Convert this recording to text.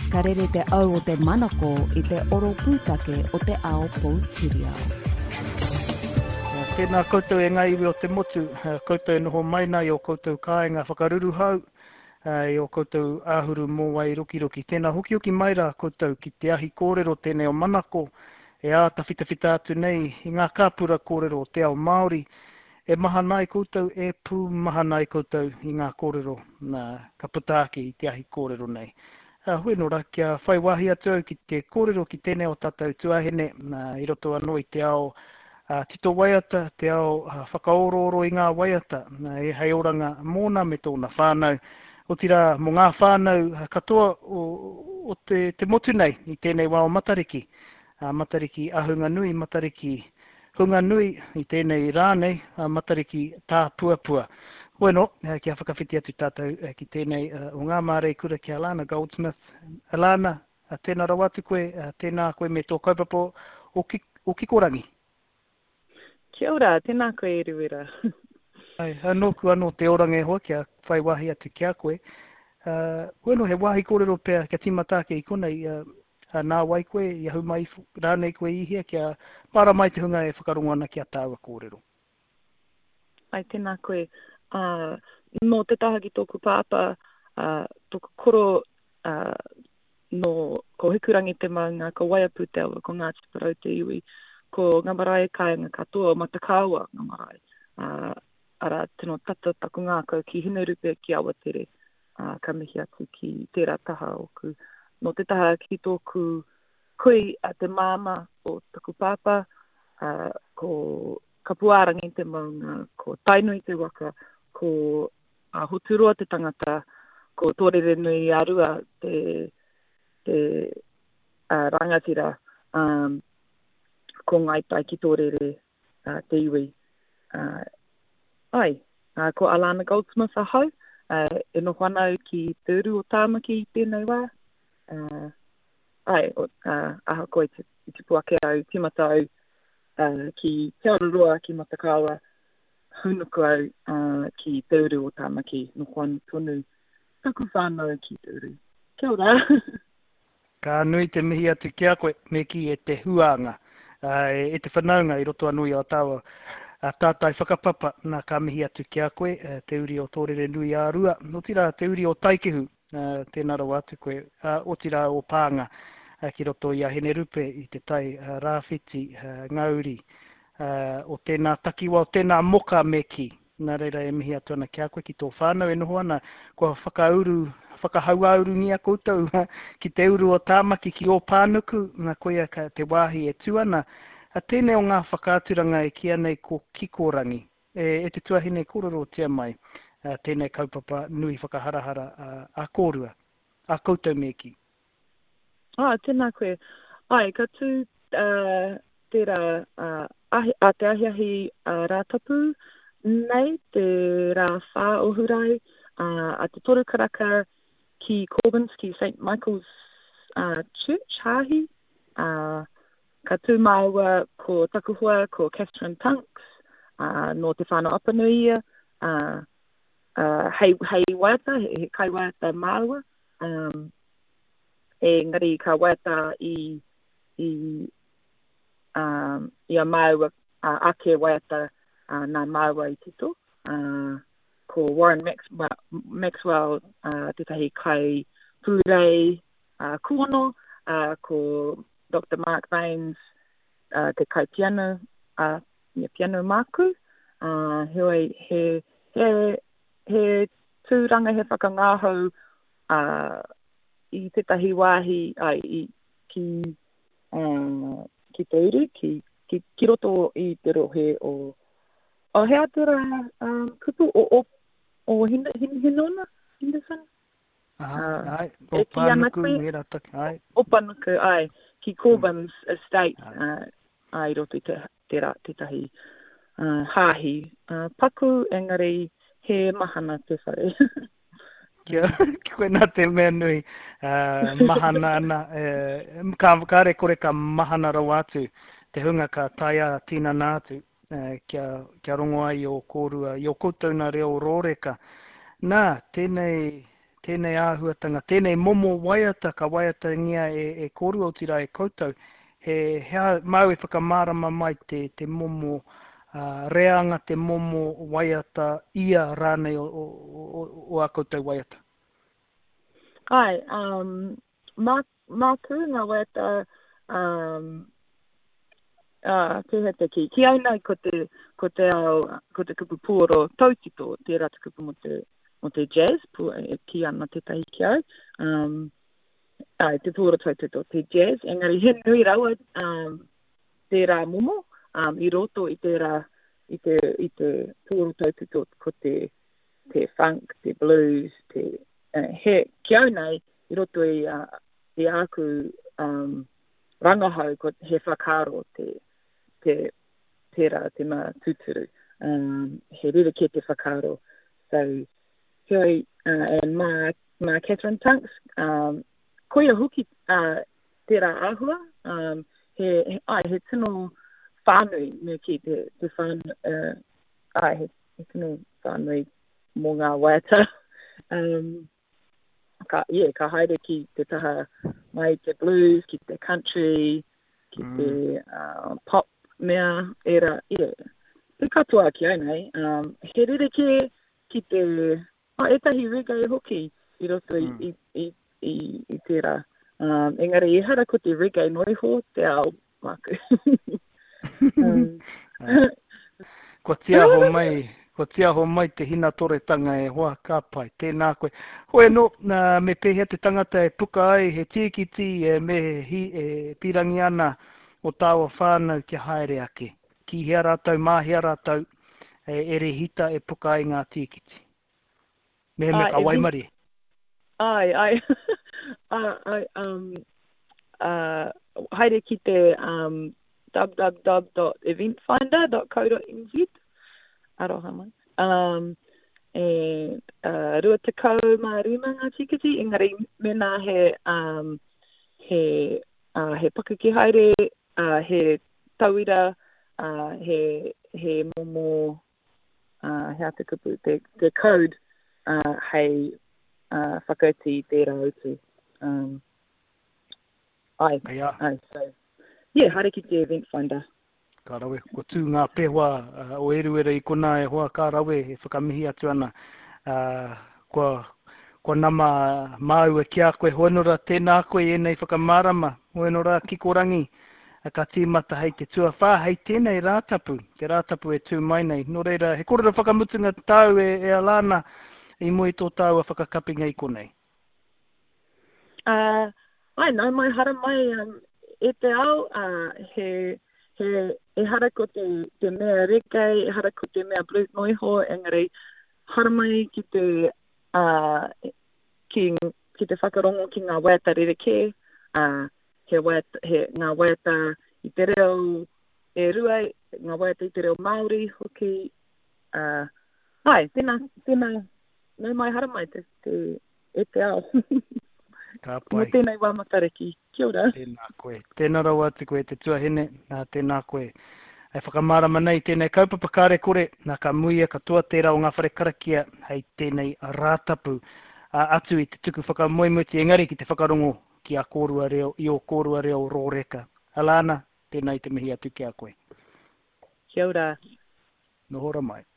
Ka rere te au o te manako i te oro pūtake o te ao Poutirihau. Tēnā koutou e ngai iwi o te motu, koutou e noho maina i o koutou kāinga whakaruru hau, i o koutou āhuru mō wai ruki. Tēnā hoki maira koutou ki te ahi kōrero tēnei o manako, e āta whitawhita atu nei i ngā kāpura kōrero o te ao Māori, e maha nai koutou, e pū maha nai koutou i ngā kōrero ka putaaki i te ahi kōrero nei. Hoi nora, kia whai wahi atu au ki te kōrero ki tēnei o tātou tuahene, i roto anō i te ao tito waiata, te ao whakaororo i ngā waiata, e hei oranga mōna me tōna whānau. O tira mō ngā whānau katoa o te motu nei i tēnei wā o Matariki. Matariki ahunga nui, Matariki hunga nui i tēnei rānei, Matariki tā puapua. Bueno, kia whakawhiti atu tātou ki tēnei o ngā mārei kura ki Alana Goldsmith. Alana, tēnā rau atu koe, tēnā koe me tō kaupapa o Kikorangi. Kia ora, tēnā koe e ruera. Nōku anō te oranga e hoa, kia whai wahi atu kia koe. Bueno, he wahi kōrero pēr kia timatake i konei, nā wai koe, i ahu mai rānei koe i hia, kia para mai te hunga e whakarongo ana kia tāua kōrero. Ai, tēnā koe. Nō te taha ki tōku pāpa, tōku koro no ko hikurangi te maunga, ko waiapu te awa, ko Ngāti Parau te iwi, ko ngā marae kāinga katoa o Matakāua ngā marae. Ara tino tata taku ngākau ki Hinerupe ki Awatere, ka mihi atu ki tērā taha oku. No te taha ki tōku koe a te māma o taku pāpa, ko kapuārangi te maunga, ko tainui te waka, ko hoturoa te tangata, ko tōrere nui arua te rangatira, ko ngaitai ki tōrere te iwi. Ko Alana Goldsmith ahau, e no whanau ki te uru o tāmaki i tēnei wā. Aha koe te puake au, timata au, ki Te Aroa ki Matakāua, hunuku au ki te uru o tāmaki, no whanu tonu, taku whānau ki te uru. Kia ora. Ka nui te mihi atu kia koe, me ki e te huanga, e te whanaunga i roto anui o tāua. Tātai whakapapa nā ka mihi atu kia koe, te uri o tōrere nui a rua. O tira te uri o Taikihu, tēnā rau atu koe, o tira o Pānga, ki roto i a Hinerupe i te tai rāwhiti, ngauri, o tēnā takiwa, o tēnā moka me ki. Nā reira e mihi atu ana kia koe ki tō whānau, e noho ana kua whakahauauru ngia koutou ki te uru o tāmaki ki o Pānuku, ngā koea ka te wāhi e tuana. Tēnei o ngā whakaaturanga e kia nei ko Kikorangi, e te tuahine kōrero tia mai, tēnei kaupapa nui whakaharahara a kōrua, a koutou meki. Tēnā koe. Ai, ka tū tērā a te ahiahi rātapu nei, te rā whā ohurai, a te toru karaka ki Corbins, ki St. Michael's Church, Hāhi, ka tū māua ko Takuhua, ko Catherine Tunks, no te whānau Apanuia, hei waiata, he kai waiata māua, engari ka waiata i a māua, ake waiata nā māua i tito, ko Warren Maxwell, tetahi kai pūrei kuono, ko Dr. Mark Baines, te kai piano, piano māku, he tūranga he whakangāhau i tetahi wāhi ki te uru, ki roto i te rohe o he atera kupu o Hinona, Henderson? O Panuku, ki Corbins Estate, ai roto i tētahi hāhi. Paku, engari, he mahana te whare. Kia koe nā te mea nui, mahana ana, ka re kore ka mahana rau atu, te hunga ka taia tīna nātu, kia rongo ai o kōrua, i o koutou nā reo rōreka. Nā, tēnei tēnei āhuatanga, tēnei momo waiata, ka waiata ngia e koru o tira e koutou, hea mau e whakamārama mai te momo reanga, te momo waiata ia rānei o a koutou waiata. Ai, mā ku ngā waiata, ki aina ko te kupu puoro tautito, te rata kupu mo te jazz, ki ana te tahi ki au. Te puoro tautito, te jazz. Engari, he nui raua te rā momo, i roto i te rā, i te puoro tautito ko te funk, te blues, he ki au nei, i roto i aku rangahau ko he whakaro te rā, te mā tūturu. He rira ki te whakaro. So, here, and mā Catherine Tunks, koia huki te rā āhua, he tino whānui, me ki te whānui, he tino whānui mō ngā waiata. Ka haere ki te taha mai te blues, ki te country, ki te pop mea, te katoa ki au nei. He rere ki te, etahi reggae hoki i roto i te rā. Engari, e hara ko te reggae noiho, te ao māku. Ko tia ho mai te hina toretanga e hoa kāpai, tēnā koe. Hoi no, me pēhea te tangata e puka ai, he tīkiti e pirangi ana o tāua whānau ki haere ake. Ki hea rātau, mā hea rātau, e re hita e puka ai ngā tīkiti. Me ka waimari. Ai. Haere ki te www.eventfinder.co.nz. Aroha mai. Rua tekau mā rima ngā tikiti, engari mena he paka ki haere, he tauira, he momo, hea te kupu, te code, hei whakauti te rautu. So, haere ki te event finder. Ka rawe, ko tū ngā pehua o eruera I kona e hoa ka rawe, e whakamihi atu ana. Ko nama māua ki a koe, hoenora tēnā koe e nei whakamārama, hoenora kikorangi, ka tīmata hei te tua whā, hei tēnei rātapu, te rātapu e tū mai nei. Nō reira, he korora whakamutunga tau e alana, I moi tō tau a whakakapinga I konei. Ai, nau mai hara mai, e te ao, e hara ko te mea reggae, e hara ko te mea blues noiho, engari hara mai ki te whakarongo ki ngā waiata rereke, he ngā waiata I te reo e rua, ngā waiata I te reo Māori hoki. Tēnā, nau mai hara mai e te ao. Mo tēnei wā matariki. Kia ora. Tēnā koe. Tēnā rau atu koe te tuahine. Tēnā koe. Ai whakamārama nei tēnei kaupapa kāre kore. Nā ka muia ka tua tērā o ngā whare karakia. Hei tēnei rātapu. Atu I te tuku whakamoemuti. Engari ki te whakarongo ki a kōrua reo. I o kōrua reo rōreka. Alana, tēnei te mihi atu ki a koe. Kia ora. Nohora mai.